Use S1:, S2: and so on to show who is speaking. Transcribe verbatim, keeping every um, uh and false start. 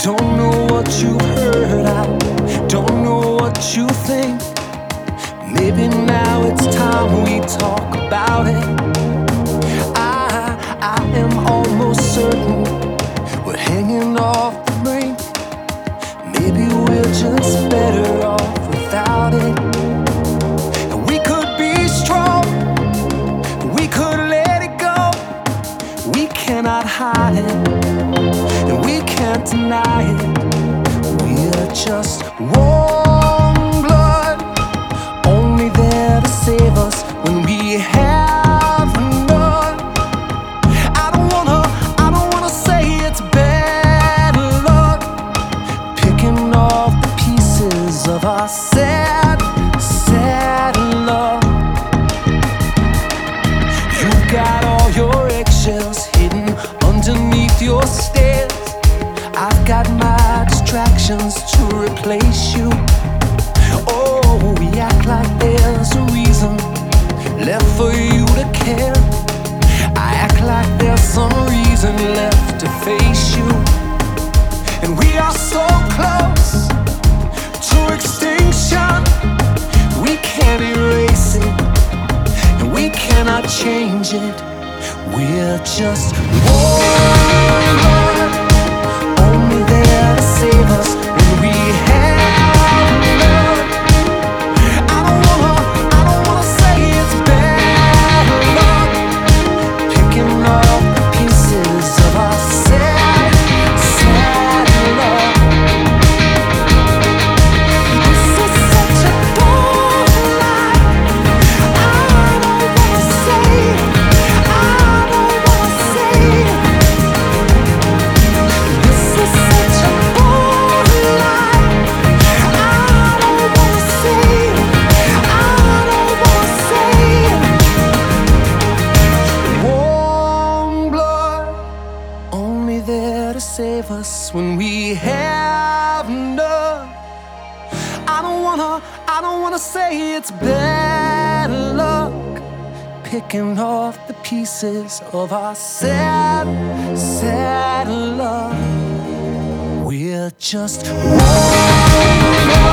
S1: Don't know what you heard, I don't know what you think. Maybe now it's time we talk about it. I, I am almost certain we're hanging off the brink. Maybe we're just better off without it. And we could be strong, we could let it go. We cannot hide it, and we can't deny it. We're just warm blood, only there to save us when we have none. I don't wanna, I don't wanna say it's bad luck, picking off the pieces of our sad, sad love. You've got all your eggshells hidden underneath your stairs. I've got my distractions to replace you. Oh, we act like there's a reason left for you to care. I act like there's some reason left to face you. And we are so close to extinction, we can't erase it, and we cannot change it. We're just warm blood, only there to save us when we have none. I don't wanna, I don't wanna say it's bad luck, picking up the pieces of our sad, sad love. This is such a borderline. I don't wanna say it, I don't wanna say it. This is such a borderline. I don't wanna say it, I don't wanna say it. Warm blood, only there to save us when we have none. I don't wanna, I don't wanna say it's bad luck, picking off the pieces of our sad, sad love. We're just warm blood.